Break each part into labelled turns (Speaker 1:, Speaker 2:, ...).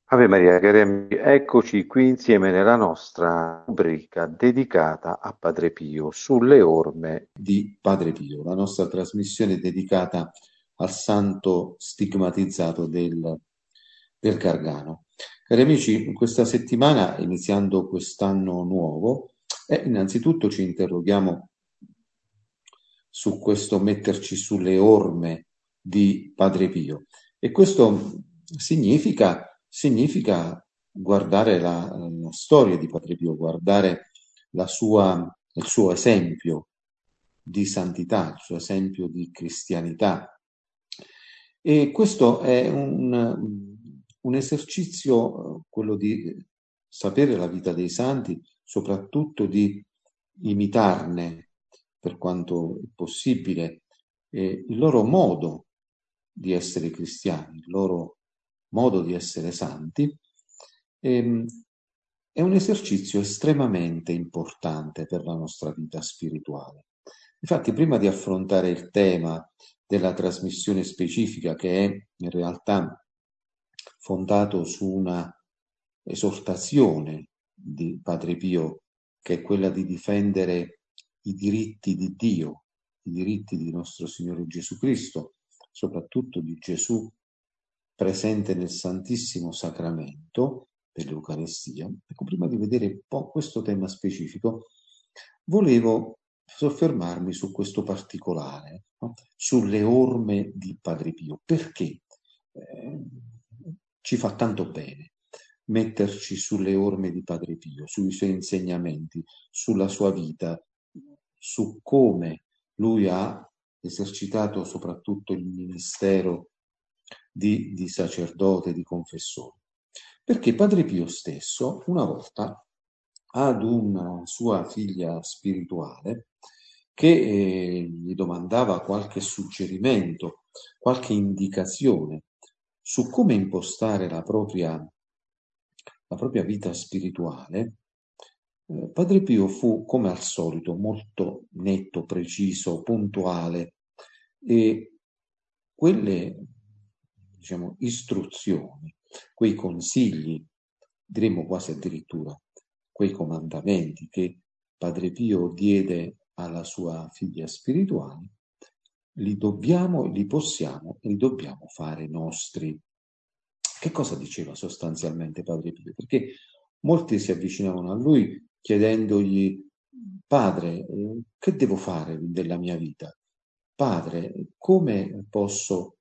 Speaker 1: Ave Maria, cari amici, eccoci qui insieme nella nostra rubrica dedicata a Padre Pio, sulle orme
Speaker 2: Di Padre Pio, la nostra trasmissione dedicata al santo stigmatizzato del Gargano. Cari amici, questa settimana, iniziando quest'anno nuovo, innanzitutto ci interroghiamo su questo metterci sulle orme di Padre Pio. E questo significa guardare la storia di Padre Pio, guardare il suo esempio di santità, il suo esempio di cristianità. E questo è un esercizio, quello di sapere la vita dei santi, soprattutto di imitarne, per quanto possibile, il loro modo di essere cristiani, il loro modo di essere santi. Ehm, è un esercizio estremamente importante per la nostra vita spirituale. Infatti, prima di affrontare il tema della trasmissione specifica, che è in realtà fondato su una esortazione di Padre Pio, che è quella di difendere i diritti di Dio, i diritti di nostro Signore Gesù Cristo, soprattutto di Gesù presente nel Santissimo Sacramento dell'Eucarestia. Ecco, prima di vedere un po' questo tema specifico, volevo soffermarmi su questo particolare, no? Sulle orme di Padre Pio. Perché ci fa tanto bene metterci sulle orme di Padre Pio, sui suoi insegnamenti, sulla sua vita, su come lui ha esercitato soprattutto il ministero di sacerdote, di confessore. Perché Padre Pio stesso, una volta, ad una sua figlia spirituale, che gli domandava qualche suggerimento, qualche indicazione su come impostare la propria vita spirituale, Padre Pio fu, come al solito, molto netto, preciso, puntuale e quelle, diciamo, istruzioni, quei consigli, diremmo quasi addirittura, quei comandamenti che Padre Pio diede alla sua figlia spirituale, li dobbiamo, li possiamo e li dobbiamo fare nostri. Che cosa diceva sostanzialmente Padre Pio? Perché molti si avvicinavano a lui chiedendogli: Padre, che devo fare della mia vita? Padre, come posso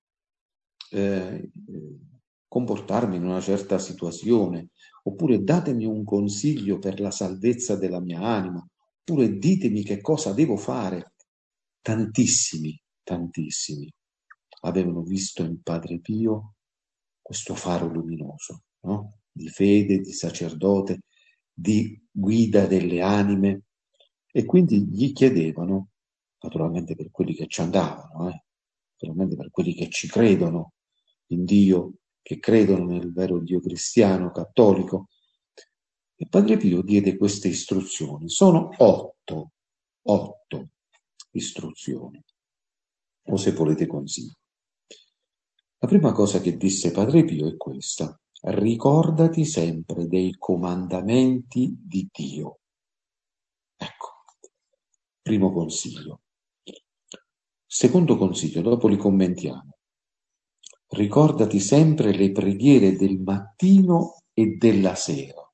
Speaker 2: comportarmi in una certa situazione? Oppure datemi un consiglio per la salvezza della mia anima, oppure ditemi che cosa devo fare. Tantissimi, tantissimi avevano visto in Padre Pio questo faro luminoso, no? Di fede, di sacerdote, di guida delle anime, e quindi gli chiedevano, naturalmente per quelli che ci andavano, naturalmente per quelli che ci credono in Dio, che credono nel vero Dio cristiano, cattolico. E Padre Pio diede queste istruzioni. Sono otto istruzioni, o se volete consigli. La prima cosa che disse Padre Pio è questa: ricordati sempre dei comandamenti di Dio. Ecco, primo consiglio. Secondo consiglio, dopo li commentiamo. Ricordati sempre le preghiere del mattino e della sera.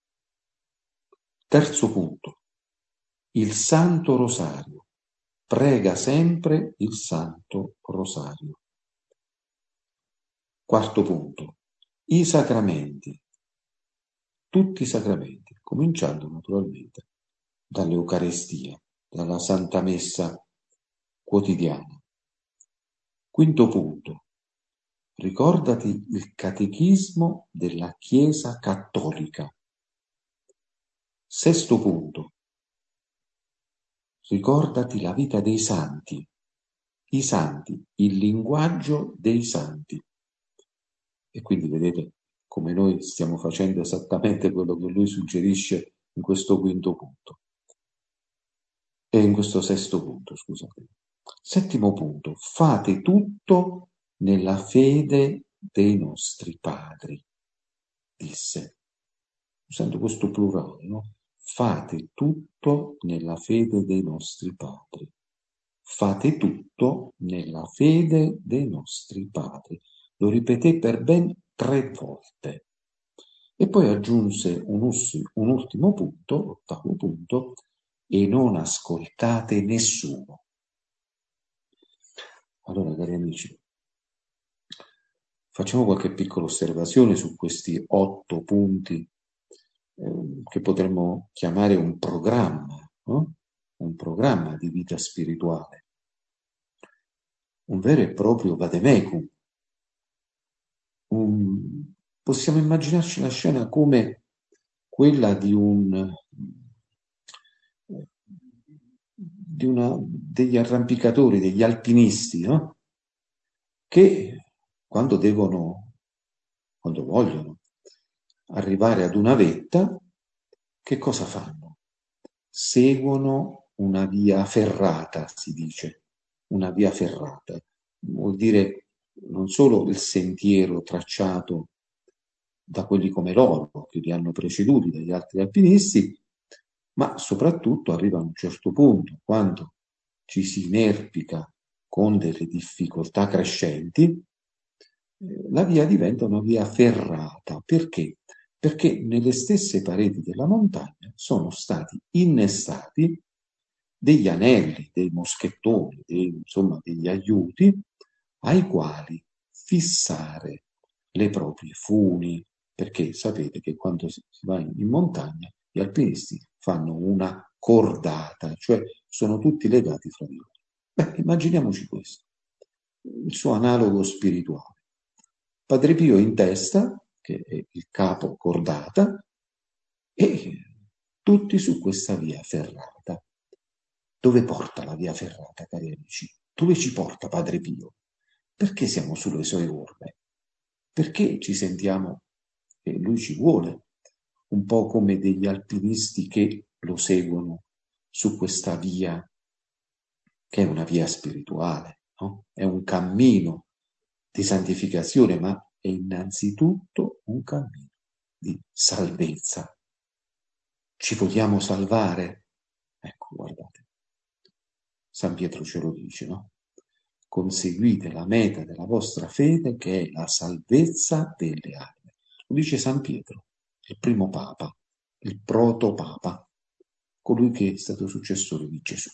Speaker 2: Terzo punto, il Santo Rosario. Prega sempre il Santo Rosario. Quarto punto, i sacramenti. Tutti i sacramenti, cominciando naturalmente dall'Eucarestia, dalla Santa Messa quotidiana. Quinto punto, ricordati il catechismo della Chiesa Cattolica. Sesto punto, ricordati la vita dei santi, i santi, il linguaggio dei santi. E quindi vedete come noi stiamo facendo esattamente quello che lui suggerisce in questo quinto punto. E in questo sesto punto, scusate. Settimo punto, fate tutto nella fede dei nostri padri. disse, usando questo plurale, no? Fate tutto nella fede dei nostri padri. Fate tutto nella fede dei nostri padri. Lo ripeté per ben 3 volte. E poi aggiunse un ultimo punto, 8º punto, e non ascoltate nessuno. Allora, cari amici, facciamo qualche piccola osservazione su questi 8 punti che potremmo chiamare un programma, no? Un programma di vita spirituale, un vero e proprio vademecum. Possiamo immaginarci la scena come quella degli arrampicatori, degli alpinisti, no? Che quando vogliono arrivare ad una vetta, che cosa fanno? Seguono una via ferrata, si dice, una via ferrata. Vuol dire non solo il sentiero tracciato da quelli come loro, che li hanno preceduti, dagli altri alpinisti, ma soprattutto arriva a un certo punto, quando ci si inerpica con delle difficoltà crescenti, la via diventa una via ferrata. Perché? Perché nelle stesse pareti della montagna sono stati innestati degli anelli, dei moschettoni, insomma degli aiuti ai quali fissare le proprie funi, perché sapete che quando si va in montagna gli alpinisti fanno una cordata, cioè sono tutti legati fra di loro. Beh, immaginiamoci questo, il suo analogo spirituale. Padre Pio in testa, che è il capo cordata, e tutti su questa via ferrata. Dove porta la via ferrata, cari amici? Dove ci porta Padre Pio? Perché siamo sulle sue orme? Perché ci sentiamo che lui ci vuole? Un po' come degli alpinisti che lo seguono su questa via, che è una via spirituale, no? È un cammino di santificazione, ma è innanzitutto un cammino di salvezza. Ci vogliamo salvare? Ecco, guardate, San Pietro ce lo dice, no? Conseguite la meta della vostra fede, che è la salvezza delle anime. Lo dice San Pietro, il primo papa, il protopapa, colui che è stato successore di Gesù.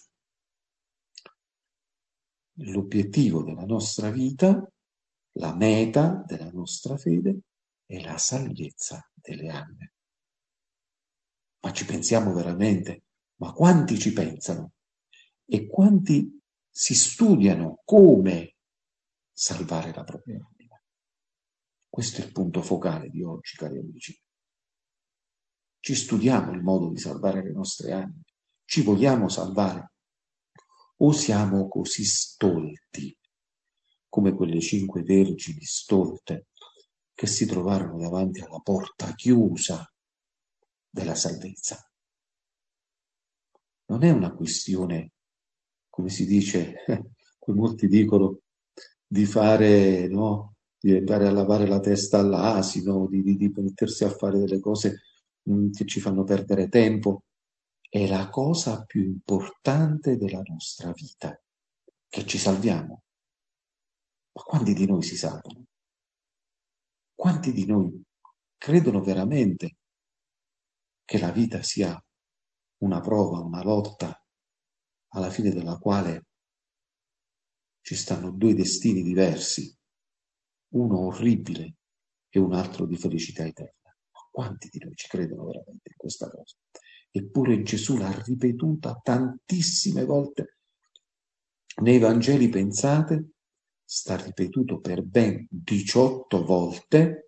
Speaker 2: L'obiettivo della nostra vita, la meta della nostra fede, è la salvezza delle anime. Ma ci pensiamo veramente? Ma quanti ci pensano? E quanti si studiano come salvare la propria anima? Questo è il punto focale di oggi, cari amici. Ci studiamo il modo di salvare le nostre anime? Ci vogliamo salvare? O siamo così stolti, come quelle 5 vergini stolte che si trovarono davanti alla porta chiusa della salvezza? Non è una questione, come si dice, come molti dicono, di fare, no? Di andare a lavare la testa all'asino, di mettersi a fare delle cose che ci fanno perdere tempo. È la cosa più importante della nostra vita, che ci salviamo. Ma quanti di noi si salvano? Quanti di noi credono veramente che la vita sia una prova, una lotta, alla fine della quale ci stanno 2 destini diversi, uno orribile e un altro di felicità eterna? Ma quanti di noi ci credono veramente in questa cosa? Eppure Gesù l'ha ripetuta tantissime volte nei Vangeli, pensate, sta ripetuto per ben 18 volte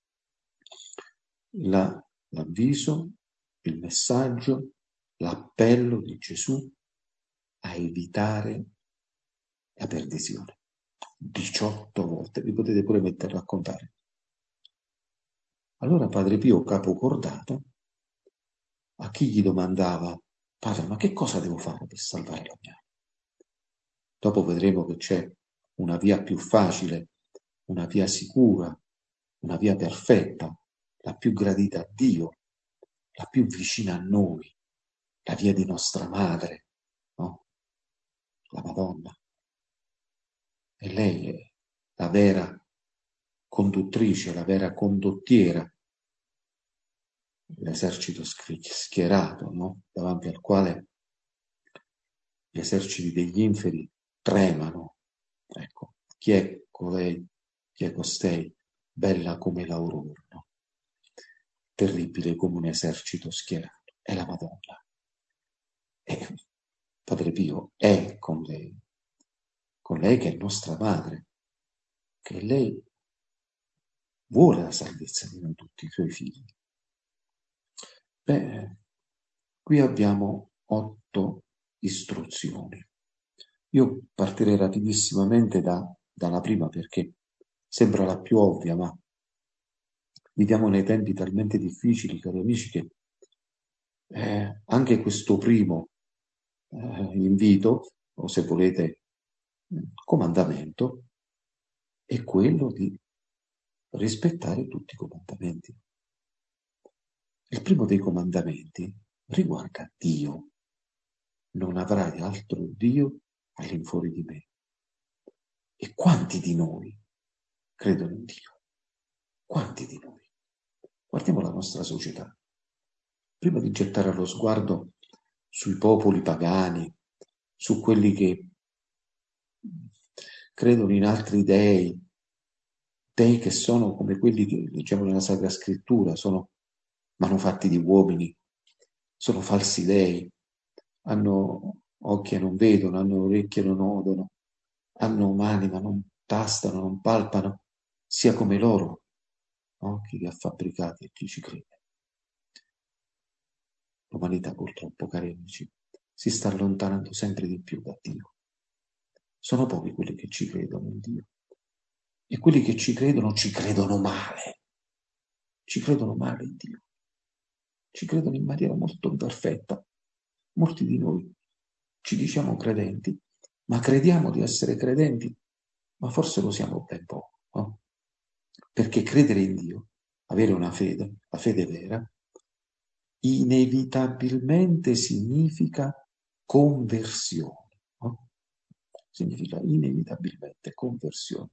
Speaker 2: l'avviso, il messaggio, l'appello di Gesù a evitare la perdizione. 18 volte, vi potete pure mettere a contare. Allora Padre Pio, capocordato, a chi gli domandava: Padre, ma che cosa devo fare per salvare la mia? Dopo vedremo che c'è una via più facile, una via sicura, una via perfetta, la più gradita a Dio, la più vicina a noi, la via di nostra madre, no? La Madonna. E lei è la vera conduttrice, la vera condottiera, l'esercito schierato, no? Davanti al quale gli eserciti degli inferi tremano. Ecco, chi è colei, chi è costei, bella come l'aurora, no? Terribile come un esercito schierato, è la Madonna. E Padre Pio è con lei che è nostra madre, che lei vuole la salvezza di noi tutti i suoi figli. Beh, qui abbiamo 8 istruzioni. Io partirei rapidissimamente dalla prima perché sembra la più ovvia, ma viviamo nei tempi talmente difficili, cari amici, che anche questo primo invito, o se volete comandamento, è quello di rispettare tutti i comandamenti. Il primo dei comandamenti riguarda Dio. Non avrai altro Dio all'infuori di me. E quanti di noi credono in Dio? Quanti di noi? Guardiamo la nostra società. Prima di gettare lo sguardo sui popoli pagani, su quelli che credono in altri dei che sono come quelli che leggiamo nella Sacra Scrittura, sono manufatti di uomini, sono falsi dei, hanno occhi e non vedono, hanno orecchie e non odono, hanno mani ma non tastano, non palpano, sia come loro, no? Chi li ha fabbricati e chi ci crede. L'umanità purtroppo, cari amici, si sta allontanando sempre di più da Dio. Sono pochi quelli che ci credono in Dio. E quelli che ci credono male. Ci credono male in Dio. Ci credono in maniera molto imperfetta. Molti di noi ci diciamo credenti, ma crediamo di essere credenti, ma forse lo siamo ben poco, no? Perché credere in Dio, avere una fede, la fede vera, inevitabilmente significa conversione, no? Significa inevitabilmente conversione.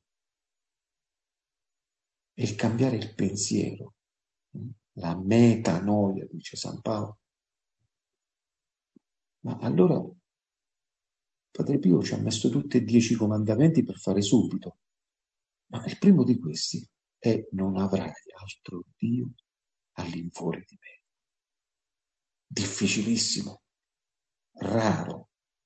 Speaker 2: E il cambiare il pensiero, la metanoia, dice San Paolo. Ma allora Padre Pio ci ha messo tutti e 10 comandamenti per fare subito. Ma il primo di questi è: non avrai altro Dio all'infuori di me. Difficilissimo, raro.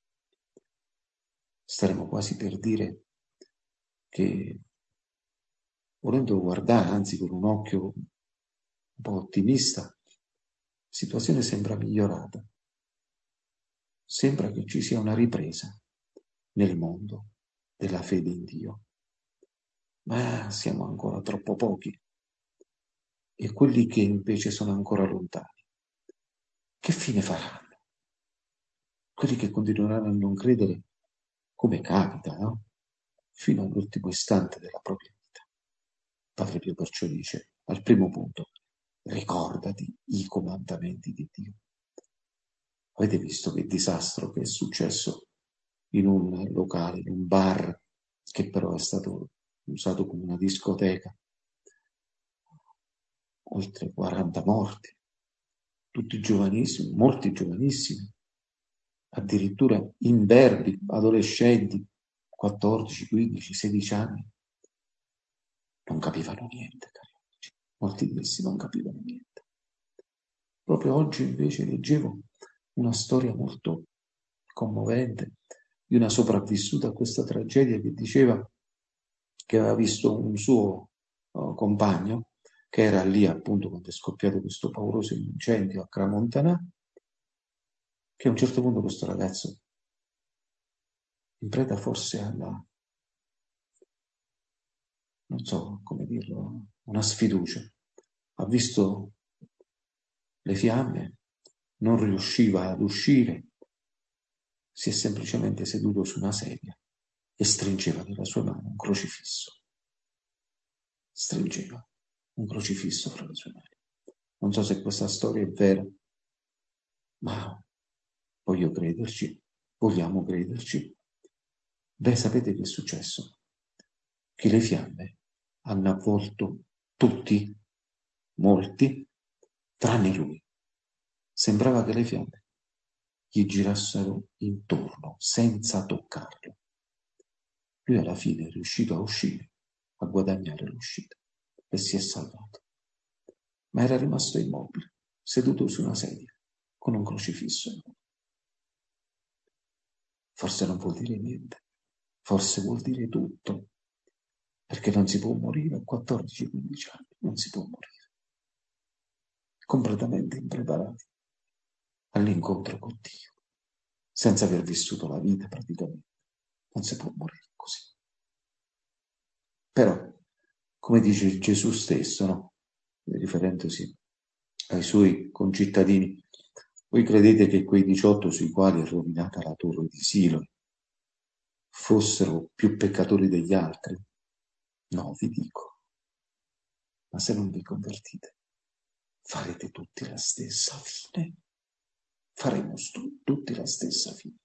Speaker 2: Staremo quasi per dire che, volendo guardare, anzi con un occhio un po' ottimista, la situazione sembra migliorata. Sembra che ci sia una ripresa nel mondo della fede in Dio. Ma siamo ancora troppo pochi. E quelli che invece sono ancora lontani, che fine faranno? Quelli che continueranno a non credere, come capita, no? Fino all'ultimo istante della propria vita. Padre Pio perciò dice, al primo punto, ricordati i comandamenti di Dio. Avete visto che disastro che è successo in un locale, in un bar, che però è stato usato come una discoteca? Oltre 40 morti, tutti giovanissimi, molti giovanissimi, addirittura imberbi, adolescenti, 14, 15, 16 anni. Non capivano niente, cari amici. Molti di essi non capivano niente. Proprio oggi invece leggevo una storia molto commovente di una sopravvissuta a questa tragedia che diceva che aveva visto un suo compagno che era lì appunto quando è scoppiato questo pauroso incendio a Cramontanà, che a un certo punto questo ragazzo, in preda forse alla, non so come dirlo, una sfiducia, ha visto le fiamme, non riusciva ad uscire, si è semplicemente seduto su una sedia e stringeva nella sua mano un crocifisso. Stringeva un crocifisso fra le sue mani. Non so se questa storia è vera, ma voglio crederci, vogliamo crederci. Beh, sapete che è successo? Che le fiamme hanno avvolto tutti, molti, tranne lui. Sembrava che le fiamme gli girassero intorno senza toccarlo. Lui alla fine è riuscito a uscire, a guadagnare l'uscita e si è salvato. Ma era rimasto immobile, seduto su una sedia, con un crocifisso in mano. Forse non vuol dire niente, forse vuol dire tutto, perché non si può morire a 14-15 anni, non si può morire. Completamente impreparati all'incontro con Dio, senza aver vissuto la vita praticamente. Non si può morire così. Però, come dice Gesù stesso, no? Riferendosi ai suoi concittadini, voi credete che quei 18 sui quali è rovinata la torre di Silo fossero più peccatori degli altri? No, vi dico, ma se non vi convertite, farete tutti la stessa fine. Faremo tutti la stessa fine.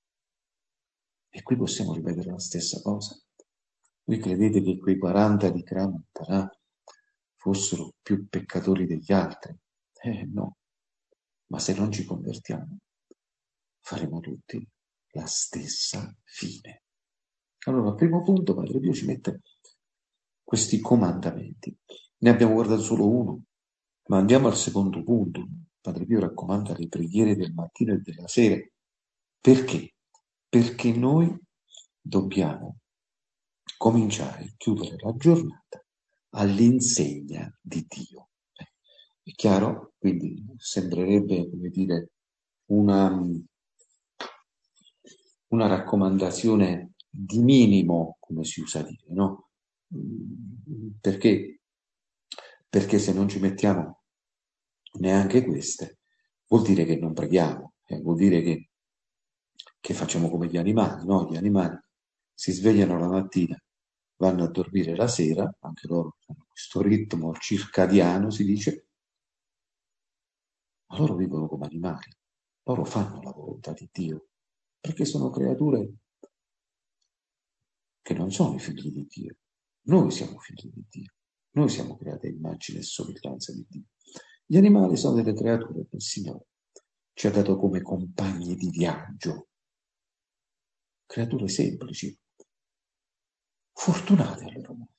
Speaker 2: E qui possiamo ripetere la stessa cosa. Voi credete che quei 40 di Kramantara fossero più peccatori degli altri? No. Ma se non ci convertiamo, faremo tutti la stessa fine. Allora, al primo punto, Padre Pio ci mette questi comandamenti. Ne abbiamo guardato solo uno, ma andiamo al secondo punto. Padre Pio raccomanda le preghiere del mattino e della sera. Perché? Perché noi dobbiamo cominciare e chiudere la giornata all'insegna di Dio. È chiaro? Quindi sembrerebbe, come dire, una raccomandazione di minimo, come si usa dire, no? Perché? Perché se non ci mettiamo neanche queste, vuol dire che non preghiamo, vuol dire che facciamo come gli animali, no? Gli animali si svegliano la mattina, vanno a dormire la sera, anche loro hanno questo ritmo circadiano, si dice, ma loro vivono come animali, loro fanno la volontà di Dio, perché sono creature che non sono i figli di Dio. Noi siamo figli di Dio, noi siamo creati a immagine e somiglianza di Dio. Gli animali sono delle creature che il Signore ci ha dato come compagni di viaggio, creature semplici, fortunate a loro modo,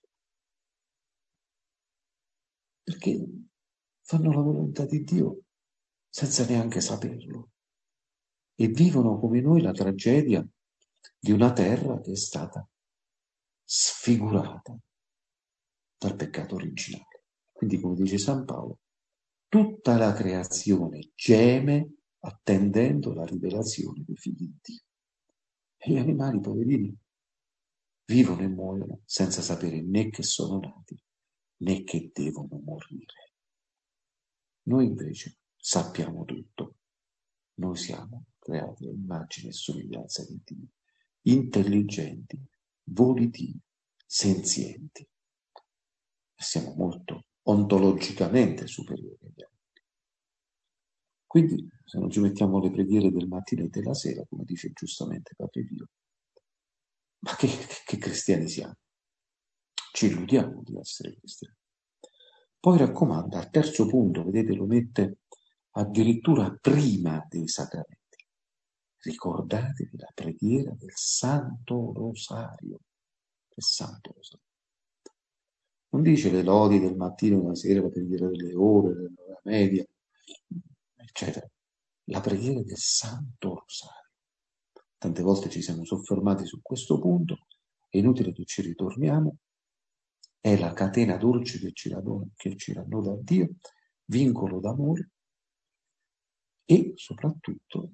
Speaker 2: perché fanno la volontà di Dio senza neanche saperlo e vivono come noi la tragedia di una terra che è stata sfigurata dal peccato originale. Quindi, come dice San Paolo, tutta la creazione geme attendendo la rivelazione dei figli di Dio. E gli animali, poverini, vivono e muoiono senza sapere né che sono nati né che devono morire. Noi invece sappiamo tutto. Noi siamo creati a immagine e somiglianza di Dio, intelligenti, volitivi, senzienti. E siamo molto ontologicamente superiori agli altri. Quindi, se non ci mettiamo le preghiere del mattino e della sera, come dice giustamente Padre Pio, ma che cristiani siamo? Ci illudiamo di essere cristiani. Poi raccomanda, al terzo punto, vedete, lo mette addirittura prima dei sacramenti. Ricordatevi la preghiera del Santo Rosario. Il Santo Rosario. Non dice le lodi del mattino e della sera, la preghiera delle ore, dell'ora media, eccetera. La preghiera del Santo Rosario. Tante volte ci siamo soffermati su questo punto, è inutile che ci ritorniamo, è la catena dolce che ci rannoda a Dio, vincolo d'amore e soprattutto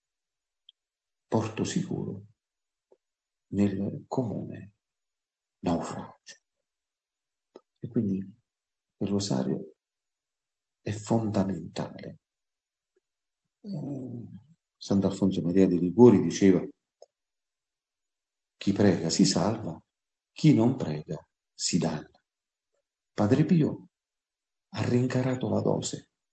Speaker 2: porto sicuro nel comune naufragio. E quindi il rosario è fondamentale. Sant'Alfonso Maria de' Liguori diceva: chi prega si salva, chi non prega si danna. Padre Pio ha rincarato la dose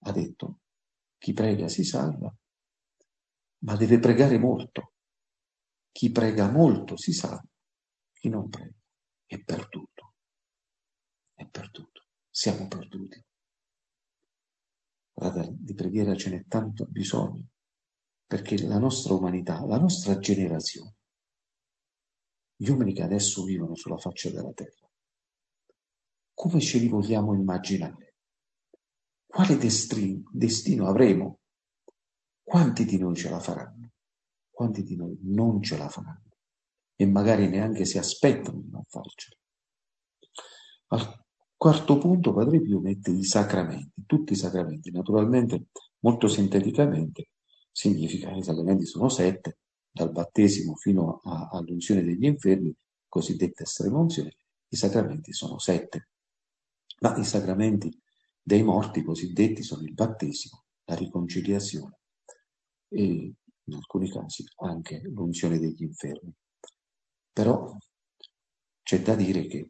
Speaker 2: ha detto: chi prega si salva, ma deve pregare molto. Chi prega molto si salva, chi non prega è perduto. È perduto. Siamo perduti. Guarda, di preghiera ce n'è tanto bisogno, perché la nostra umanità, la nostra generazione, gli uomini che adesso vivono sulla faccia della terra, come ce li vogliamo immaginare? Quale destino avremo? Quanti di noi ce la faranno? Quanti di noi non ce la faranno? E magari neanche si aspettano di non farcela. Al quarto punto Padre Pio mette i sacramenti, tutti i sacramenti. Naturalmente, molto sinteticamente, significa che i sacramenti sono 7, dal battesimo fino all'unzione degli infermi, cosiddetta estremunzione. I sacramenti sono 7, ma i sacramenti dei morti cosiddetti sono il battesimo, la riconciliazione e in alcuni casi anche l'unzione degli infermi. Però c'è da dire che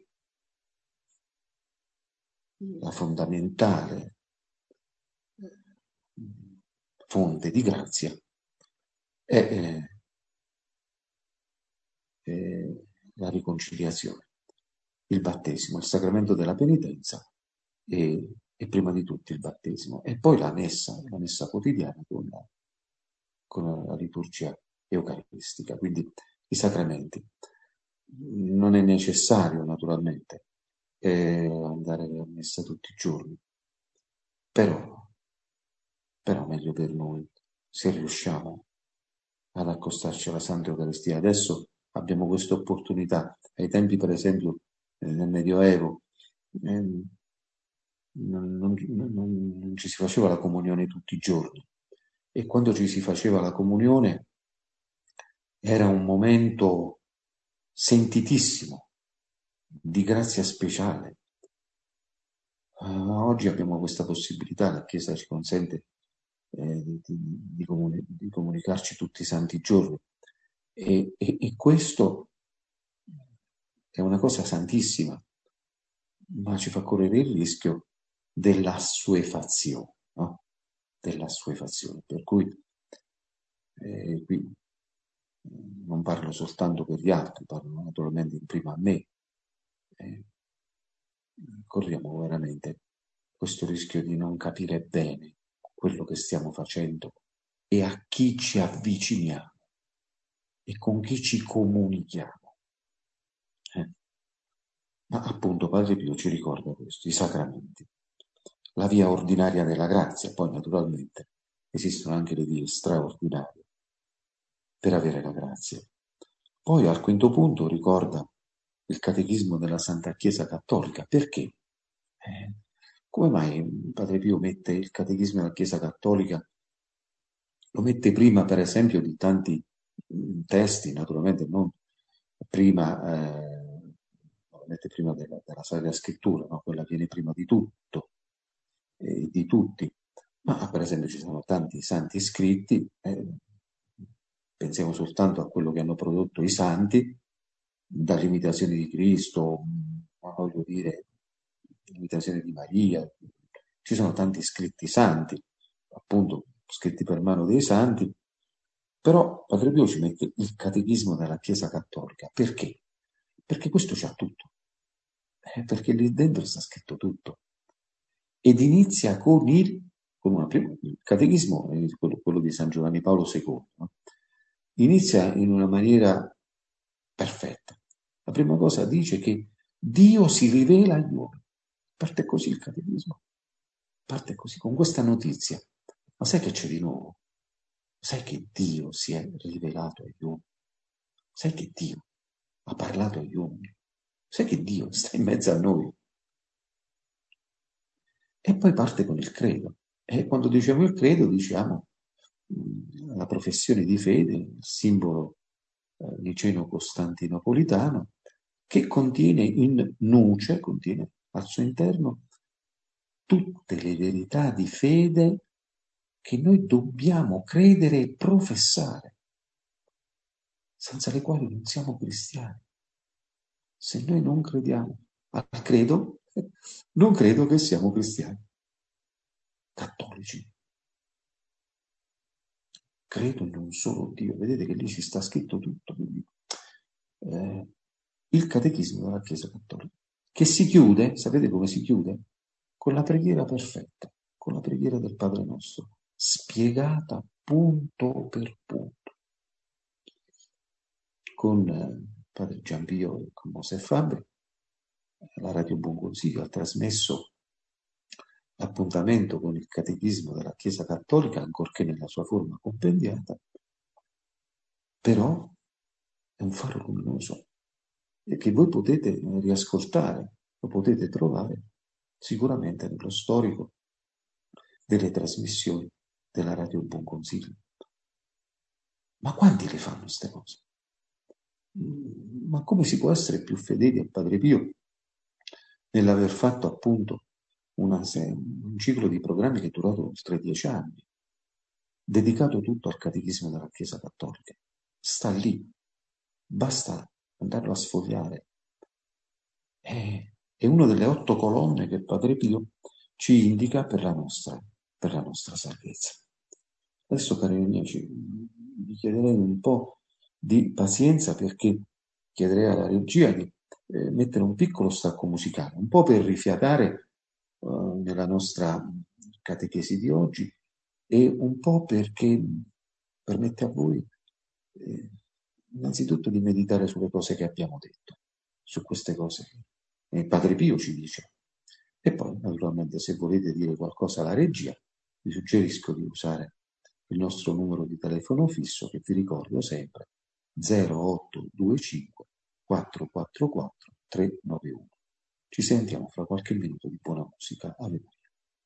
Speaker 2: la fondamentale fonte di grazia è la riconciliazione, il battesimo, il sacramento della penitenza e prima di tutto il battesimo e poi la messa quotidiana con la liturgia eucaristica, quindi i sacramenti. Non è necessario naturalmente andare a messa tutti i giorni, però meglio per noi se riusciamo ad accostarci alla Santa Eucaristia. Adesso abbiamo questa opportunità. Ai tempi, per esempio, nel Medioevo, non ci si faceva la comunione tutti i giorni e quando ci si faceva la comunione era un momento sentitissimo, di grazia speciale. Oggi abbiamo questa possibilità, la Chiesa ci consente di comunicarci tutti i santi giorni e questo è una cosa santissima, ma ci fa correre il rischio dell'assuefazione, no? Dell'assuefazione, per cui qui non parlo soltanto per gli altri, parlo naturalmente in prima a me. Corriamo veramente questo rischio di non capire bene quello che stiamo facendo e a chi ci avviciniamo e con chi ci comunichiamo. Ma appunto Padre Pio ci ricorda questo, i sacramenti, la via ordinaria della grazia, poi naturalmente esistono anche le vie straordinarie per avere la grazia. Poi al quinto punto ricorda il catechismo della Santa Chiesa Cattolica. Perché? Come mai Padre Pio mette il catechismo della Chiesa Cattolica, lo mette prima per esempio di tanti testi, naturalmente non prima, lo mette prima della Sacra Scrittura, no? Quella viene prima di tutto, di tutti, ma per esempio ci sono tanti santi scritti, pensiamo soltanto a quello che hanno prodotto i santi, dall'imitazione di Cristo, voglio dire, l'imitazione di Maria, ci sono tanti scritti santi, appunto scritti per mano dei santi, però Padre Pio ci mette il catechismo della Chiesa Cattolica. Perché? Perché questo c'ha tutto, perché lì dentro sta scritto tutto. Ed inizia con il catechismo, quello di San Giovanni Paolo II, no? Inizia in una maniera perfetta. La prima cosa dice che Dio si rivela agli uomini. Parte così il catechismo. Parte così, con questa notizia. Ma sai che c'è di nuovo? Sai che Dio si è rivelato agli uomini? Sai che Dio ha parlato agli uomini? Sai che Dio sta in mezzo a noi? E poi parte con il credo. E quando diciamo il credo diciamo la professione di fede, il simbolo niceno-costantinopolitano, che contiene in nuce, contiene al suo interno tutte le verità di fede che noi dobbiamo credere e professare, senza le quali non siamo cristiani. Se noi non crediamo al credo, non credo che siamo cristiani, cattolici. cattolici. Credo in un solo Dio. Vedete che lì ci sta scritto tutto. Quindi, il catechismo della Chiesa Cattolica, che si chiude, sapete come si chiude? Con la preghiera perfetta, con la preghiera del Padre Nostro, spiegata punto per punto. Con Padre Giampio e con Mosè Fabbri, la Radio Buon Consiglio ha trasmesso l'appuntamento con il catechismo della Chiesa Cattolica, ancorché nella sua forma compendiata, però è un faro luminoso e che voi potete riascoltare, lo potete trovare sicuramente nello storico delle trasmissioni della Radio Buon Consiglio. Ma quanti le fanno queste cose? Ma come si può essere più fedeli a Padre Pio nell'aver fatto appunto un ciclo di programmi che è durato oltre 10 anni, dedicato tutto al catechismo della Chiesa Cattolica? Sta lì, basta andarlo a sfogliare. È una delle 8 colonne che Padre Pio ci indica per la nostra salvezza. Adesso, cari amici, vi chiederei un po' di pazienza, perché chiederei alla regia di mettere un piccolo stacco musicale, un po' per rifiatare nella nostra catechesi di oggi e un po' perché permette a voi innanzitutto di meditare sulle cose che abbiamo detto, su queste cose che Padre Pio ci dice. E poi, naturalmente, se volete dire qualcosa alla regia, vi suggerisco di usare il nostro numero di telefono fisso, che vi ricordo sempre, 0825 444 391. Ci sentiamo fra qualche minuto di buona musica. Ave Maria.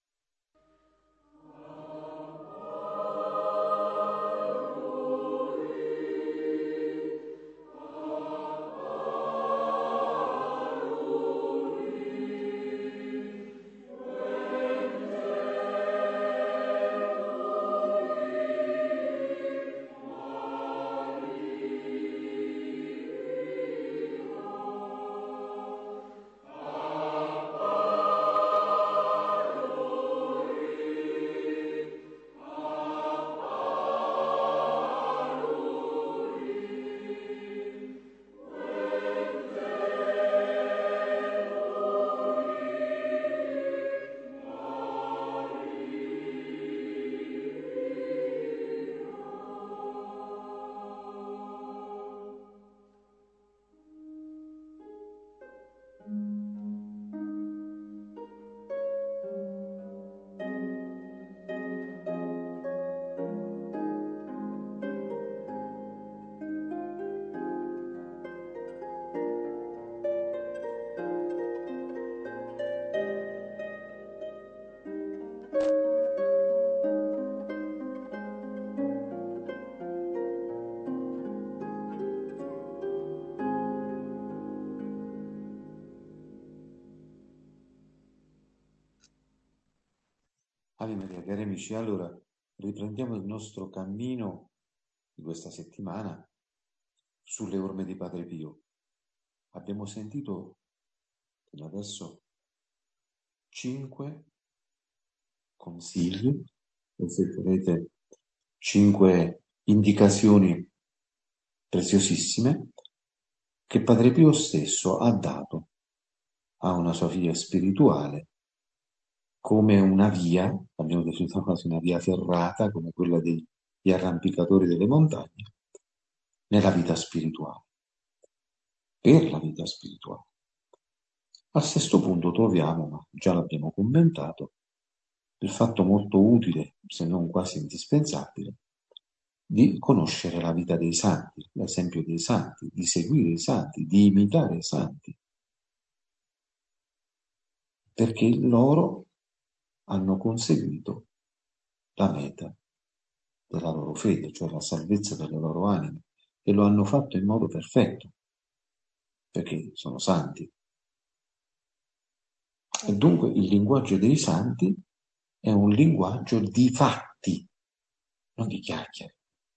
Speaker 2: Ave Maria, cari amici, allora riprendiamo il nostro cammino di questa settimana sulle orme di Padre Pio. Abbiamo sentito fino adesso 5 consigli, o se volete 5 indicazioni preziosissime che Padre Pio stesso ha dato a una sua figlia spirituale, come una via, abbiamo definito quasi una via ferrata, come quella degli arrampicatori delle montagne, nella vita spirituale, per la vita spirituale. Al sesto punto troviamo, ma già l'abbiamo commentato, il fatto molto utile, se non quasi indispensabile, di conoscere la vita dei santi, l'esempio dei santi, di seguire i santi, di imitare i santi, perché loro hanno conseguito la meta della loro fede, cioè la salvezza delle loro anime, e lo hanno fatto in modo perfetto, perché sono santi. E dunque il linguaggio dei santi è un linguaggio di fatti, non di chiacchiere.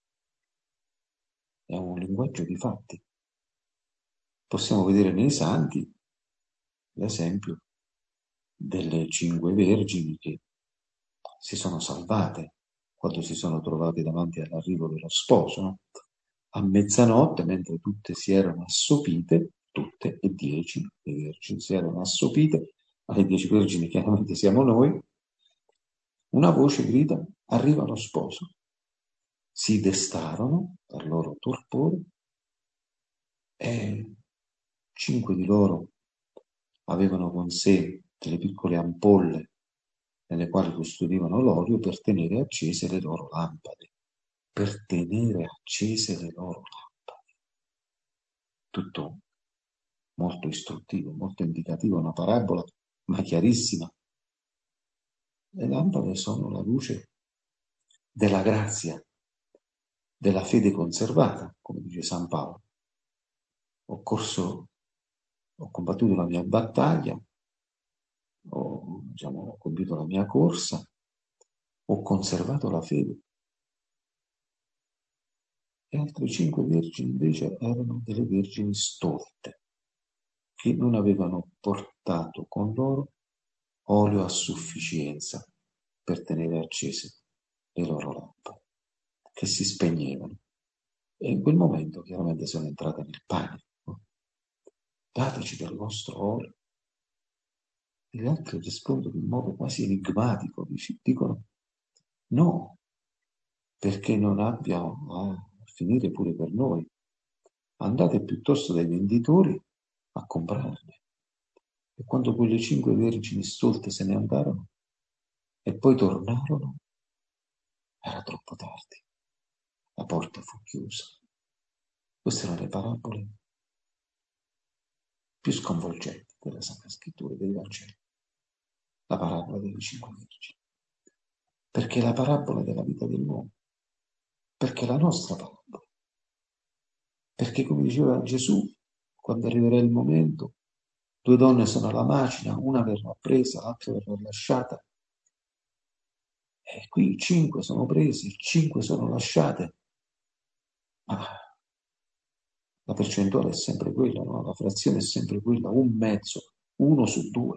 Speaker 2: È un linguaggio di fatti. Possiamo vedere nei santi l'esempio delle 5 vergini che si sono salvate quando si sono trovate davanti all'arrivo dello sposo, no? A mezzanotte, mentre tutte si erano assopite, tutte e 10 le vergini si erano assopite, alle 10 vergini chiaramente siamo noi, una voce grida: arriva lo sposo. Si destarono dal loro torpore e 5 di loro avevano con sé delle piccole ampolle nelle quali custodivano l'olio per tenere accese le loro lampade. Per tenere accese le loro lampade. Tutto molto istruttivo, molto indicativo, una parabola, ma chiarissima. Le lampade sono la luce della grazia, della fede conservata, come dice San Paolo. Ho combattuto la mia battaglia, ho compiuto la mia corsa, ho conservato la fede. Le altre 5 vergini invece erano delle vergini stolte, che non avevano portato con loro olio a sufficienza per tenere accese le loro lampade, che si spegnevano. E in quel momento chiaramente sono entrate nel panico. Dateci del vostro olio. E gli altri rispondono in modo quasi enigmatico, dicono no, perché non abbia a finire pure per noi. Andate piuttosto dai venditori a comprarne. E quando quelle 5 vergini stolte se ne andarono e poi tornarono, era troppo tardi. La porta fu chiusa. Queste erano le parabole più sconvolgenti della Sacra Scrittura e dei Vangeli. La parabola delle 5 vergini. Perché è la parabola della vita dell'uomo. Perché è la nostra parabola. Perché, come diceva Gesù, quando arriverà il momento, 2 donne sono alla macina, una verrà presa, l'altra verrà lasciata. E qui 5 sono presi, 5 sono lasciate. Ma la percentuale è sempre quella, no? La frazione è sempre quella, 1/3, 1 su 2.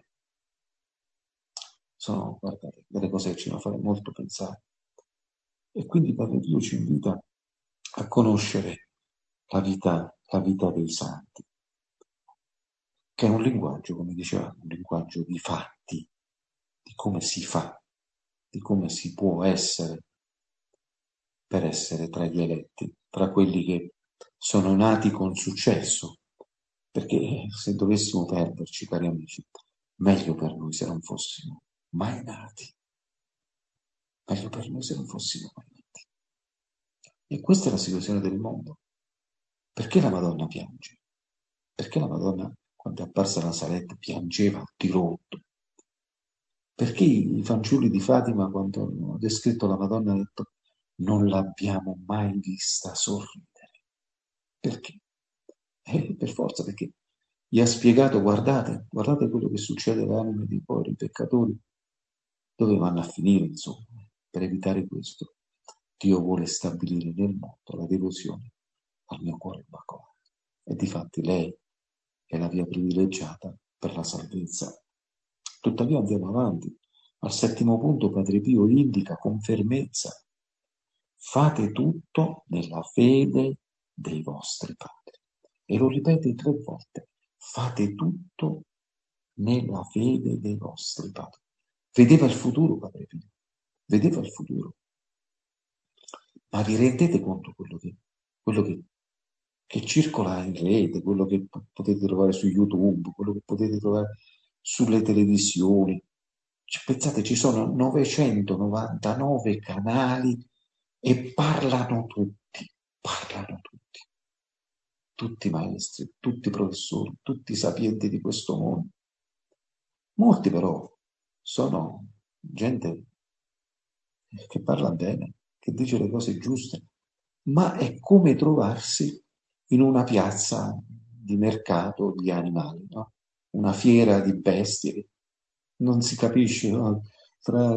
Speaker 2: Sono, guardate, delle cose che ci fanno fare molto pensare. E quindi Padre Dio ci invita a conoscere la vita dei santi, che è un linguaggio, come dicevamo, un linguaggio di fatti, di come si fa, di come si può essere per essere tra gli eletti, tra quelli che sono nati con successo, perché se dovessimo perderci, cari amici, meglio per noi se non fossimo mai nati, meglio per noi se non fossimo mai nati. E questa è la situazione del mondo. Perché la Madonna piange? Perché la Madonna, quando è apparsa la saletta, piangeva a dirotto? Perché i fanciulli di Fatima, quando hanno descritto la Madonna, hanno detto non l'abbiamo mai vista sorridere? Perché? Per forza, perché gli ha spiegato, guardate quello che succede alle anime dei poveri peccatori, dove vanno a finire, insomma. Per evitare questo, Dio vuole stabilire nel mondo la devozione al mio cuore immacolato. E difatti lei è la via privilegiata per la salvezza. Tuttavia andiamo avanti. Al 7° punto Padre Pio indica con fermezza: fate tutto nella fede dei vostri padri. E lo ripete 3 volte: fate tutto nella fede dei vostri padri. Vedeva il futuro Padre Pio, vedeva il futuro. Ma vi rendete conto quello che circola in rete, quello che potete trovare su YouTube, quello che potete trovare sulle televisioni? Pensate, ci sono 999 canali e parlano tutti maestri, tutti professori, tutti sapienti di questo mondo. Molti però sono gente che parla bene, che dice le cose giuste, ma è come trovarsi in una piazza di mercato di animali, no? Una fiera di bestie, non si capisce, no? Tra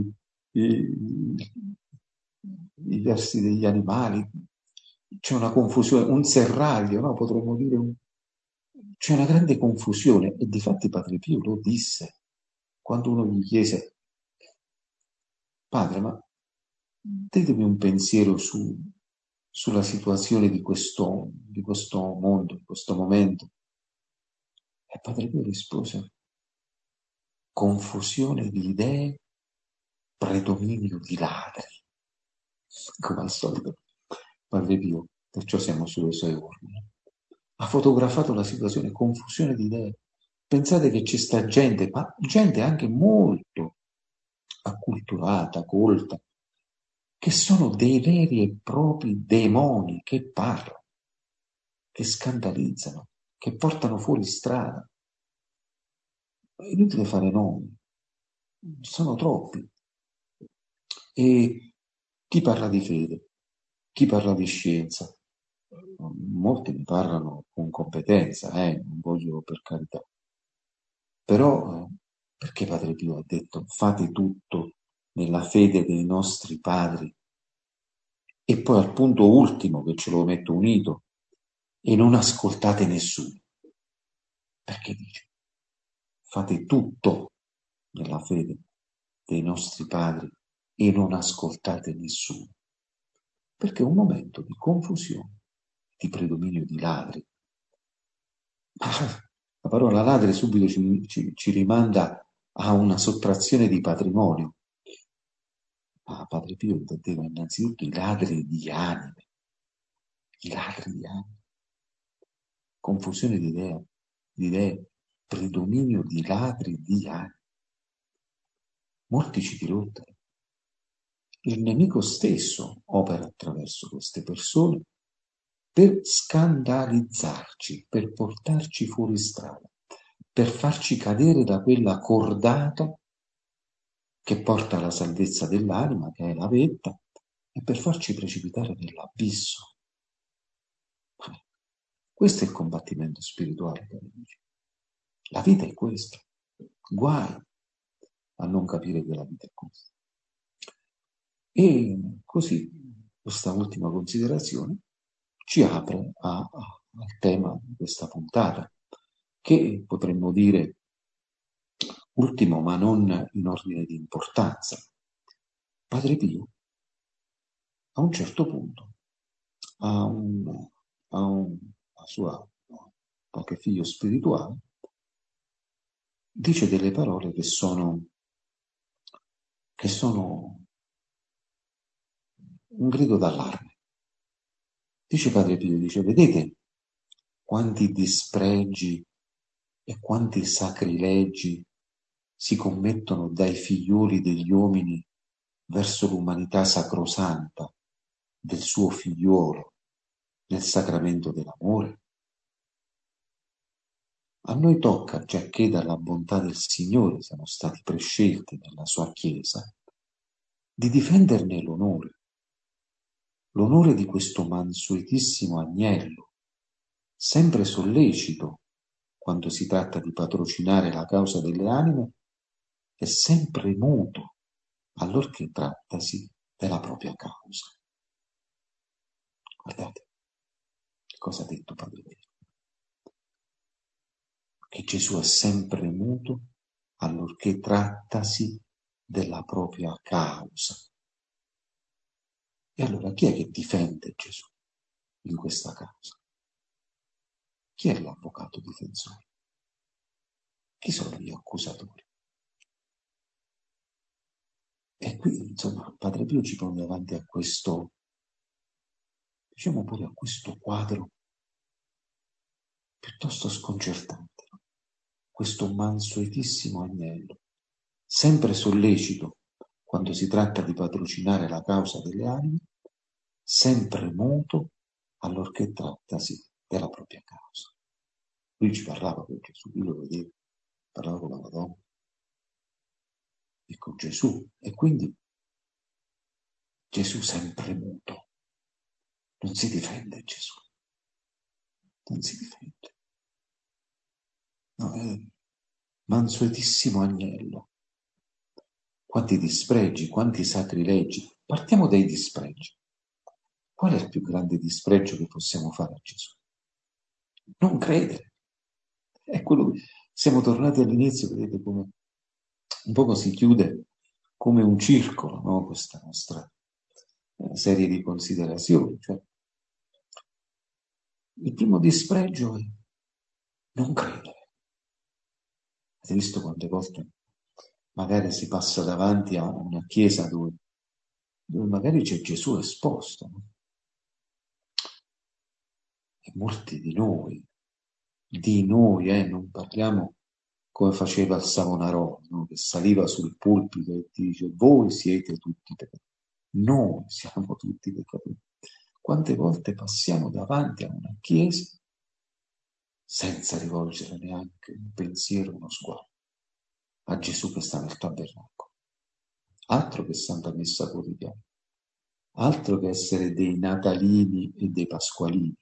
Speaker 2: i versi degli animali c'è una confusione, un serraglio, no? Potremmo dire c'è una grande confusione. E difatti Padre Pio lo disse quando uno gli chiese: padre, ma datemi un pensiero sulla situazione di questo mondo, di questo momento. E Padre Pio rispose: confusione di idee, predominio di ladri. Come al solito, Padre Pio, perciò siamo sulle sue orme, ha fotografato la situazione, confusione di idee. Pensate che c'è sta gente, ma gente anche molto acculturata, colta, che sono dei veri e propri demoni che parlano, che scandalizzano, che portano fuori strada. È inutile fare nomi, sono troppi. E chi parla di fede, chi parla di scienza, molti ne parlano con competenza, non voglio, per carità. Però perché Padre Pio ha detto fate tutto nella fede dei nostri padri, e poi al punto ultimo che ce lo metto unito, e non ascoltate nessuno? Perché dice fate tutto nella fede dei nostri padri e non ascoltate nessuno? Perché è un momento di confusione, di predominio di ladri. La parola ladri subito ci rimanda a una sottrazione di patrimonio. Ma Padre Pio intendeva innanzitutto i ladri di anime, i ladri di anime. Confusione di idee, predominio di ladri di anime. Molti ci dirottano. Il nemico stesso opera attraverso queste persone per scandalizzarci, per portarci fuori strada, per farci cadere da quella cordata che porta alla salvezza dell'anima, che è la vetta, e per farci precipitare nell'abisso. Questo è il combattimento spirituale, cari amici. La vita è questa. Guai a non capire che la vita è questa. E così questa ultima considerazione ci apre al tema di questa puntata, che potremmo dire ultimo, ma non in ordine di importanza. Padre Pio, a un certo punto, a sua qualche figlio spirituale, dice delle parole che sono un grido d'allarme. Dice Padre Pio, vedete quanti dispregi e quanti sacrilegi si commettono dai figlioli degli uomini verso l'umanità sacrosanta del suo figliolo nel sacramento dell'amore? A noi tocca, giacché dalla bontà del Signore siamo stati prescelti nella sua Chiesa, di difenderne l'onore di questo mansuetissimo agnello, sempre sollecito quando si tratta di patrocinare la causa delle anime e sempre muto allorché trattasi della propria causa. Guardate cosa ha detto Padre Pio. Che Gesù è sempre muto allorché trattasi della propria causa. E allora chi è che difende Gesù in questa causa? Chi è l'avvocato difensore? Chi sono gli accusatori? E qui, insomma, Padre Pio ci pone davanti a questo, diciamo pure a questo quadro piuttosto sconcertante, questo mansuetissimo agnello, sempre sollecito quando si tratta di patrocinare la causa delle anime, sempre muto allorché trattasi della propria causa. Lui ci parlava con Gesù, io lo vedevo, parlava con la Madonna e con Gesù, e quindi Gesù sempre muto. Non si difende Gesù, non si difende. No, è mansuetissimo agnello. Quanti dispregi, quanti sacrilegi. Partiamo dai dispregi. Qual è il più grande dispregio che possiamo fare a Gesù? Non credere. È quello che siamo tornati all'inizio, vedete come un poco si chiude come un circolo, no? Questa nostra serie di considerazioni. Cioè, il primo dispregio è non credere. Avete visto quante volte magari si passa davanti a una chiesa dove magari c'è Gesù esposto, no? E molti di noi, non parliamo come faceva il Savonarola, no? Che saliva sul pulpito e dice: voi siete tutti peccatori, noi siamo tutti peccatori. Quante volte passiamo davanti a una chiesa senza rivolgere neanche un pensiero, uno sguardo a Gesù che sta nel tabernacolo? Altro che Santa Messa quotidiana, altro che essere dei natalini e dei pasqualini.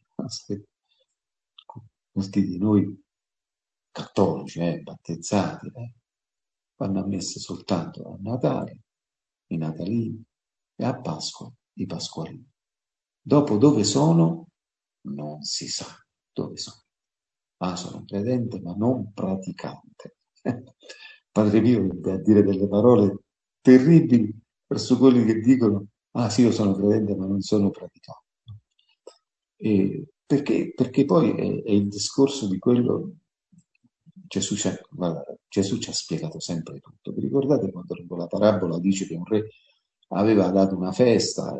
Speaker 2: Molti di noi cattolici, battezzati, vanno a messa soltanto a Natale, i natalini, e a Pasqua, i pasqualini. Dopo dove sono? Non si sa dove sono. Sono credente ma non praticante. Padre Pio viene a dire delle parole terribili verso quelli che dicono: sì, io sono credente ma non sono praticante. Perché poi è il discorso di quello. Gesù ci ha spiegato sempre tutto. Vi ricordate quando la parabola dice che un re aveva dato una festa,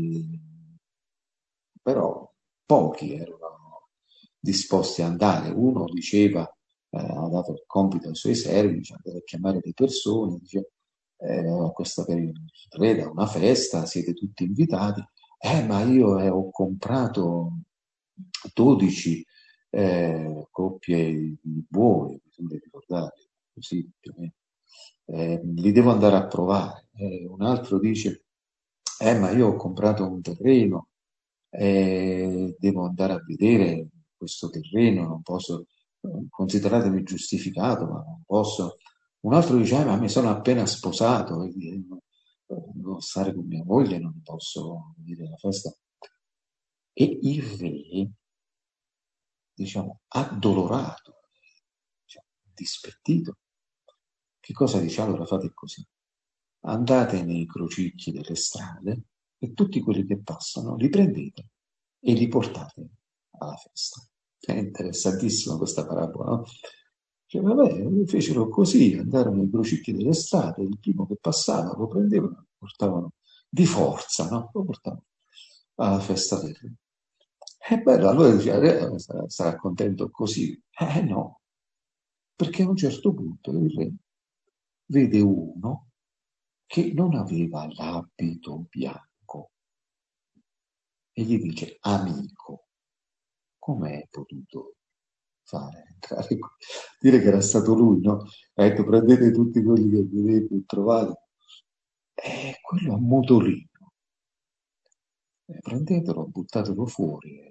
Speaker 2: però pochi erano disposti ad andare. Uno diceva, ha dato il compito ai suoi servi, cioè andare a chiamare le persone, dice: questa per il re da una festa, siete tutti invitati. Ma io ho comprato 12 coppie di buoi, mi sembra di ricordare, così più o meno. Li devo andare a provare. Un altro dice: ma io ho comprato un terreno, devo andare a vedere questo terreno, non posso, consideratemi giustificato, ma non posso. Un altro dice: ma mi sono appena sposato, devo stare con mia moglie, non posso venire alla festa. E il re, diciamo, addolorato, diciamo, dispettito, che cosa dice? Allora fate così: andate nei crocicchi delle strade e tutti quelli che passano li prendete e li portate alla festa. È interessantissima questa parabola, no? Cioè, vabbè, fecero così, andarono nei crocicchi delle strade, il primo che passava lo prendevano, lo portavano di forza, no? Lo portavano alla festa del re. E bello, allora dice: sarà contento così? No, perché a un certo punto il re vede uno che non aveva l'abito bianco e gli dice: amico, com'è potuto fare entrare qui? Dire che era stato lui, no? Ha detto: prendete tutti quelli che vedete e trovate. Quello a motorino. Prendetelo, buttatelo fuori.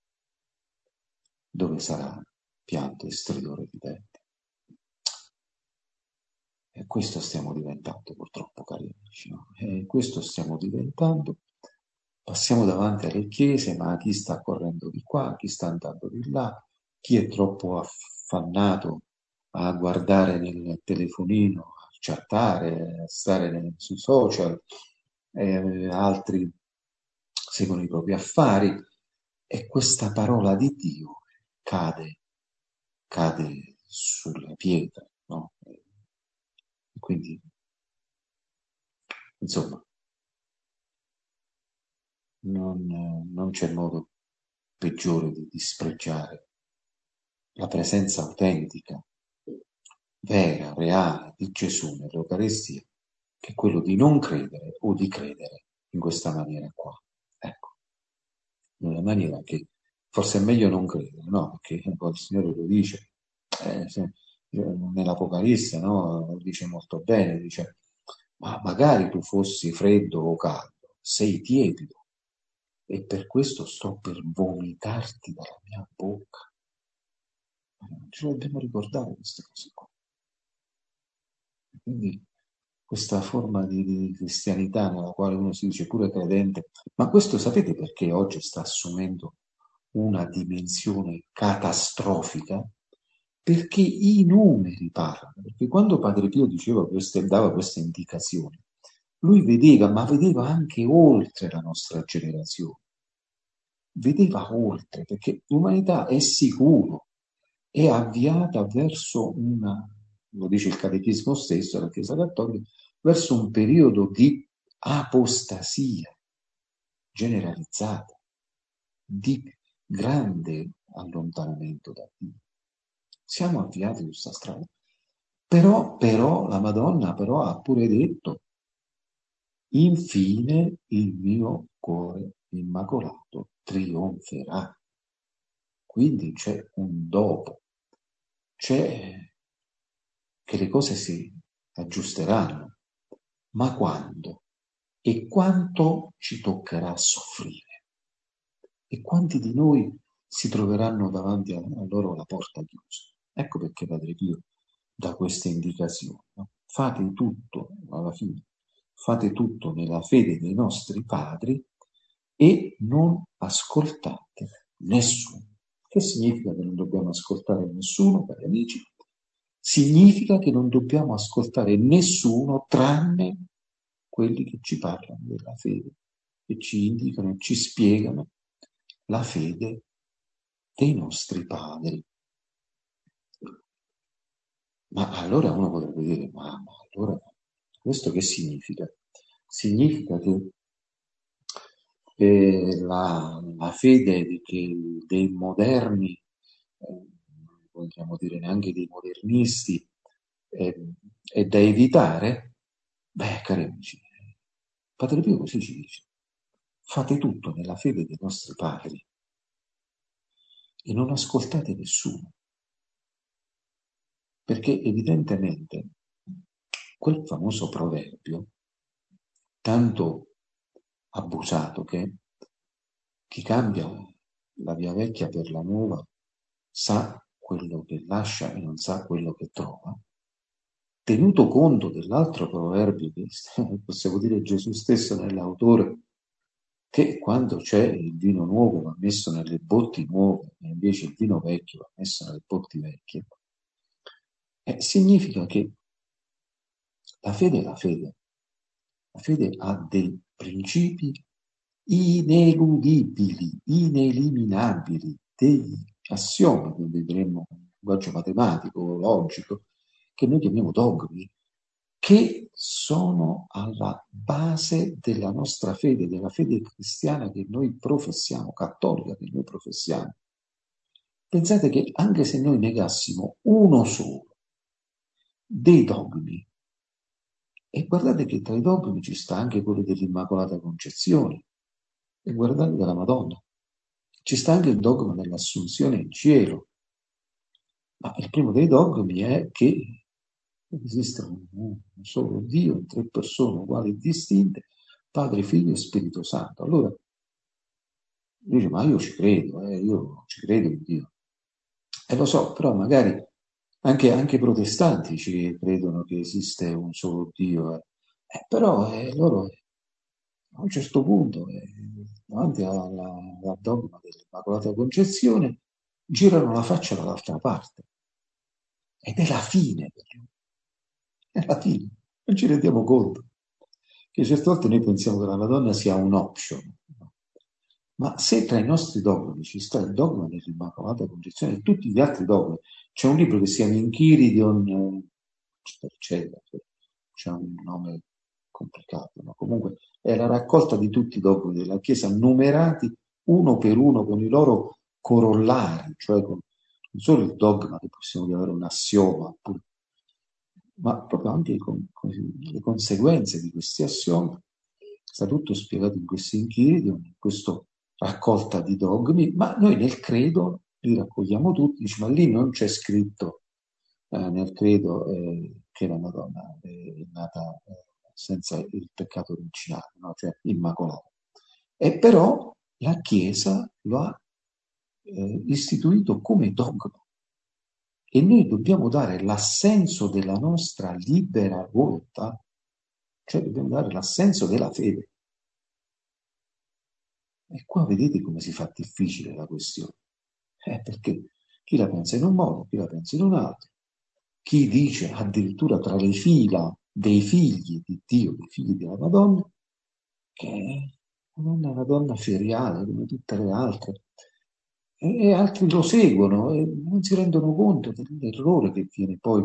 Speaker 2: Dove sarà pianto e stridore di denti? E questo stiamo diventando, purtroppo, cari amici, no? Questo stiamo diventando. Passiamo davanti alle chiese, ma chi sta correndo di qua, chi sta andando di là, chi è troppo affannato a guardare nel telefonino, a chattare, a stare sui social, altri seguono i propri affari, e questa parola di Dio cade sulla pietra, no? Quindi, insomma, non c'è modo peggiore di dispregiare la presenza autentica, vera, reale di Gesù nell'Eucaristia, che quello di non credere o di credere in questa maniera qua. Ecco, in una maniera che forse è meglio non credere, no? Perché poi il Signore lo dice, nell'Apocalisse, no? Lo dice molto bene, dice: ma magari tu fossi freddo o caldo, sei tiepido, e per questo sto per vomitarti dalla mia bocca. Ce lo dobbiamo ricordare queste cose qua. Quindi questa forma di cristianità nella quale uno si dice pure credente, ma questo sapete perché oggi sta assumendo una dimensione catastrofica? Perché i numeri parlano. Perché quando Padre Pio diceva dava queste indicazioni, lui vedeva, ma vedeva anche oltre la nostra generazione, vedeva oltre, perché l'umanità è sicuro, è avviata verso una, lo dice il catechismo stesso della Chiesa Cattolica, verso un periodo di apostasia generalizzata, di grande allontanamento da Dio. Siamo avviati su questa strada. Però la Madonna però ha pure detto: infine il mio cuore immacolato trionferà. Quindi c'è un dopo, c'è che le cose si aggiusteranno, ma quando? E quanto ci toccherà soffrire? E quanti di noi si troveranno davanti a loro la porta chiusa? Ecco perché Padre Pio dà queste indicazioni. No? Fate tutto, alla fine, fate tutto nella fede dei nostri padri e non ascoltate nessuno. Che significa che non dobbiamo ascoltare nessuno, cari amici? Significa che non dobbiamo ascoltare nessuno tranne quelli che ci parlano della fede, che ci indicano e ci spiegano la fede dei nostri padri. Ma allora uno potrebbe dire, ma allora questo che significa? Significa che la fede dei moderni, non vogliamo dire neanche dei modernisti, è da evitare? Beh, cari amici, Padre Pio così ci dice: fate tutto nella fede dei nostri padri e non ascoltate nessuno, perché evidentemente quel famoso proverbio, tanto abusato, che chi cambia la via vecchia per la nuova sa quello che lascia e non sa quello che trova, tenuto conto dell'altro proverbio che possiamo dire Gesù stesso nell'autore, che quando c'è il vino nuovo va messo nelle botti nuove e invece il vino vecchio va messo nelle botti vecchie, significa che la fede è la fede. La fede ha dei principi ineludibili, ineliminabili, degli assiomi, quindi diremmo in linguaggio matematico, logico, che noi chiamiamo dogmi, che sono alla base della nostra fede, della fede cristiana che noi professiamo, cattolica che noi professiamo. Pensate che anche se noi negassimo uno solo dei dogmi, e guardate che tra i dogmi ci sta anche quello dell'Immacolata Concezione, e guardate della Madonna, ci sta anche il dogma dell'Assunzione in cielo, ma il primo dei dogmi è che esiste un solo Dio in tre persone uguali e distinte, Padre, Figlio e Spirito Santo. Allora, dice, ma io ci credo in Dio. E lo so, però magari anche i protestanti ci credono che esiste un solo Dio. Però loro a un certo punto, davanti al dogma dell'Immacolata Concezione, girano la faccia dall'altra parte. Ed è la fine per loro. È la fine. Non ci rendiamo conto. Che certe volte noi pensiamo che la Madonna sia un option. No? Ma se tra i nostri dogmi ci sta il dogma dell'Immacolata Concezione e tutti gli altri dogmi, c'è un libro che si chiama Inchiridion, eccetera, c'è un nome complicato, ma comunque è la raccolta di tutti i dogmi della Chiesa, numerati uno per uno con i loro corollari, cioè con non solo il dogma che possiamo chiamare un assioma, ma proprio anche con le conseguenze di questi assiomi. Sta tutto spiegato in questo Inchiridion, in questa raccolta di dogmi, ma noi nel credo li raccogliamo tutti, dice, ma lì non c'è scritto nel credo che la Madonna è nata senza il peccato originale, no? Cioè immacolata. E però la Chiesa lo ha istituito come dogma. E noi dobbiamo dare l'assenso della nostra libera volontà, cioè dobbiamo dare l'assenso della fede. E qua vedete come si fa difficile la questione. Perché chi la pensa in un modo, chi la pensa in un altro, chi dice addirittura tra le fila dei figli di Dio, dei figli della Madonna, che è una donna feriale come tutte le altre. E altri lo seguono e non si rendono conto dell'errore che viene poi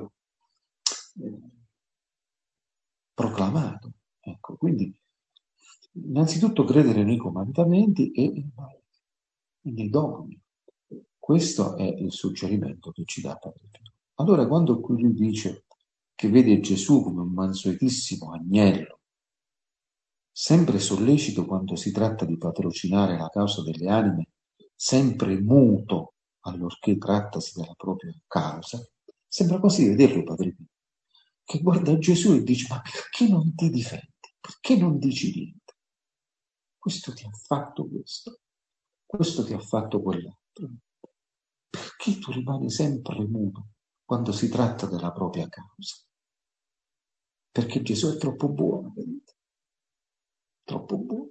Speaker 2: proclamato. Ecco, quindi innanzitutto credere nei comandamenti e nei dogmi. Questo è il suggerimento che ci dà Padre Pio. Allora, quando qui lui dice che vede Gesù come un mansuetissimo agnello, sempre sollecito quando si tratta di patrocinare la causa delle anime, sempre muto allorché trattasi della propria causa, sembra quasi vederlo Padre Pio, che guarda Gesù e dice: ma perché non ti difendi? Perché non dici niente? Questo ti ha fatto questo ti ha fatto quell'altro. Perché tu rimani sempre muto quando si tratta della propria causa? Perché Gesù è troppo buono, vedete? Troppo buono.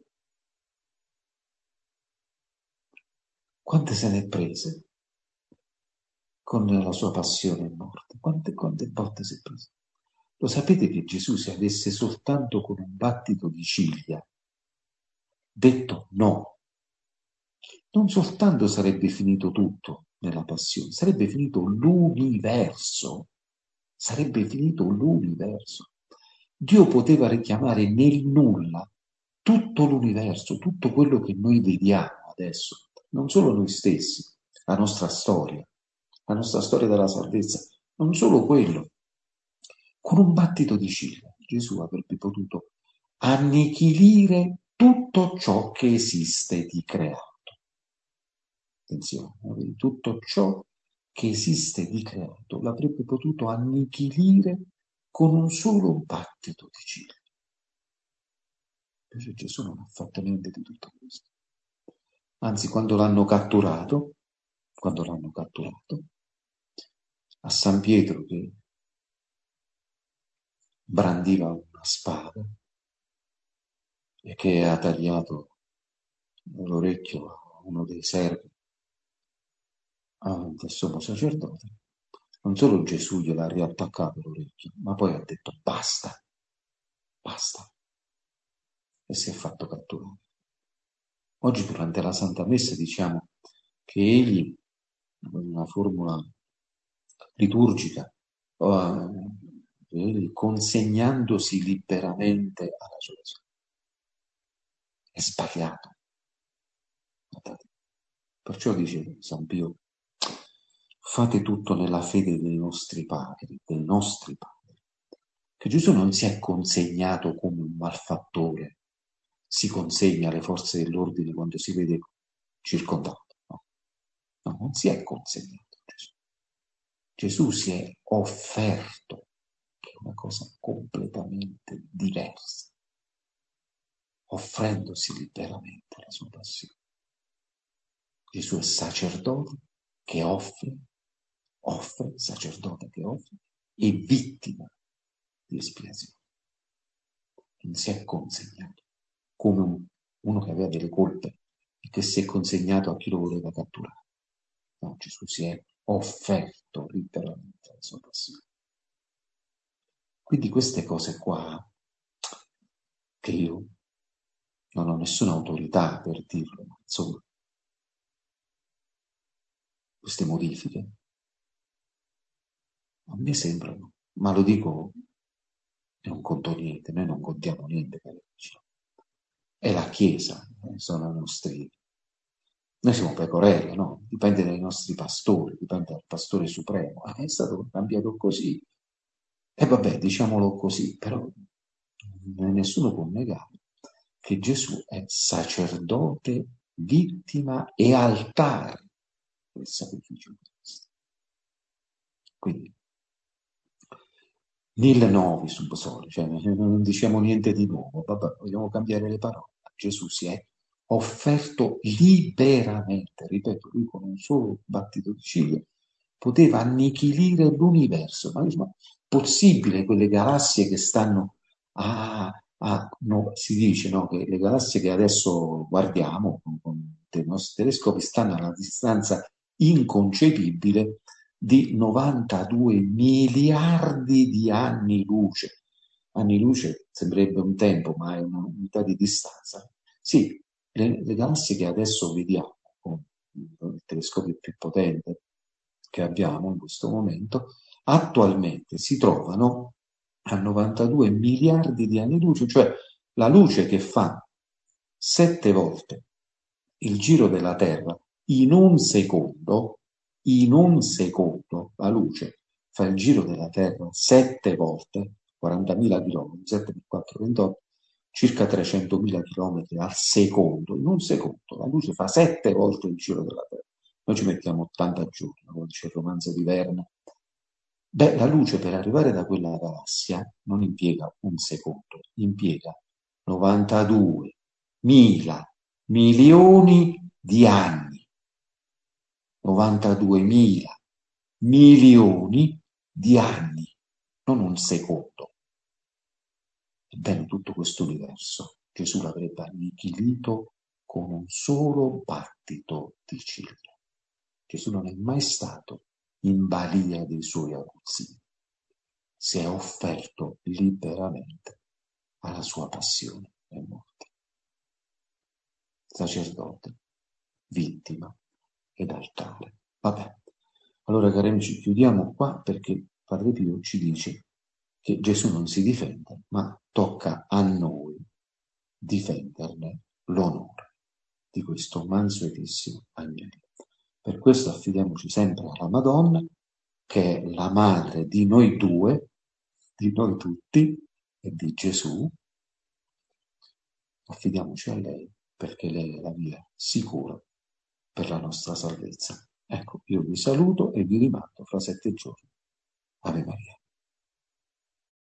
Speaker 2: Quante se ne è prese con la sua passione e morte? Quante volte si è preso? Lo sapete che Gesù, se avesse soltanto con un battito di ciglia detto no, non soltanto sarebbe finito tutto nella passione, sarebbe finito l'universo. Sarebbe finito l'universo. Dio poteva richiamare nel nulla tutto l'universo, tutto quello che noi vediamo adesso, non solo noi stessi, la nostra storia della salvezza, non solo quello. Con un battito di ciglia Gesù avrebbe potuto annichilire tutto ciò che esiste di creato. Attenzione, tutto ciò che esiste di creato l'avrebbe potuto annichilire con un solo battito di ciglia. Invece Gesù non ha fatto niente di tutto questo. Anzi, quando l'hanno catturato, a San Pietro che brandiva una spada e che ha tagliato l'orecchio a uno dei servi del sommo sacerdote, non solo Gesù gliel'ha riattaccato l'orecchio, ma poi ha detto basta, e si è fatto catturare. Oggi durante la Santa Messa diciamo che egli, in una formula liturgica, egli consegnandosi liberamente alla Gesù. È sbagliato. Perciò dice San Pio: fate tutto nella fede dei nostri padri, che Gesù non si è consegnato come un malfattore, si consegna alle forze dell'ordine quando si vede circondato. No, non si è consegnato Gesù. Gesù si è offerto, che è una cosa completamente diversa, offrendosi liberamente la sua passione. Gesù è sacerdote che offre, sacerdote che offre, e vittima di espiazione. Non si è consegnato come uno che aveva delle colpe e che si è consegnato a chi lo voleva catturare. No, Gesù si è offerto liberamente alla sua passione. Quindi queste cose qua, che io non ho nessuna autorità per dirlo, ma insomma, queste modifiche a me sembrano, ma lo dico, non conto niente, noi non contiamo niente, cari amici. È la Chiesa, sono i nostri. Noi siamo pecorelle, no? Dipende dai nostri pastori, dipende dal pastore supremo. È stato cambiato così. E vabbè, diciamolo così, però nessuno può negare che Gesù è sacerdote, vittima e altare del sacrificio di Cristo. Quindi, nil novi sub soli, cioè non diciamo niente di nuovo, vabbè, vogliamo cambiare le parole. Gesù si è offerto liberamente, ripeto, lui con un solo battito di ciglia poteva annichilire l'universo. Ma possibile quelle galassie che stanno no, si dice, no, che le galassie che adesso guardiamo con i nostri telescopi stanno a una distanza inconcepibile di 92 miliardi di anni luce. anni luce sembrerebbe un tempo, ma è un'unità di distanza. Sì, le galassie che adesso vediamo con il telescopio più potente che abbiamo in questo momento, attualmente si trovano a 92 miliardi di anni luce, cioè la luce che fa 7 volte il giro della Terra in un secondo, la luce fa il giro della Terra 7 volte, 40.000 km, 7 per 4, 28, circa 300.000 km al secondo, in un secondo, la luce fa 7 volte il giro della Terra. Noi ci mettiamo 80 giorni, come dice il romanzo di Verne. Beh, la luce per arrivare da quella galassia non impiega un secondo, impiega 92 mila milioni di anni. 92 mila milioni di anni, non un secondo. Ebbene, tutto questo universo Gesù l'avrebbe annichilito con un solo battito di ciglia. Gesù non è mai stato in balia dei suoi aguzzini. Si è offerto liberamente alla sua passione e morte. Sacerdote, vittima ed altare. Vabbè, allora cari amici, chiudiamo qua perché Padre Pio ci dice che Gesù non si difende, ma tocca a noi difenderne l'onore di questo mansuetissimo agnello. Per questo affidiamoci sempre alla Madonna, che è la madre di noi due, di noi tutti e di Gesù. Affidiamoci a lei perché lei è la via sicura per la nostra salvezza. Ecco, io vi saluto e vi rimando fra 7 giorni. Ave Maria.